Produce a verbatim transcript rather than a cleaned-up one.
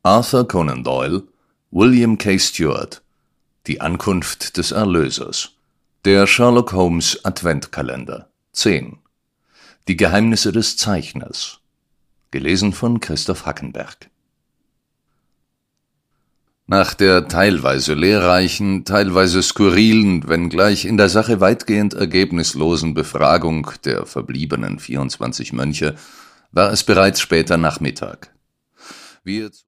Arthur Conan Doyle, William K. Stewart. Die Ankunft des Erlösers. Der Sherlock Holmes Adventkalender. zehn. Die Geheimnisse des Zeichners. Gelesen von Christoph Hackenberg. Nach der teilweise lehrreichen, teilweise skurrilen, wenngleich in der Sache weitgehend ergebnislosen Befragung der verbliebenen vierundzwanzig Mönche war es bereits später Nachmittag. Wir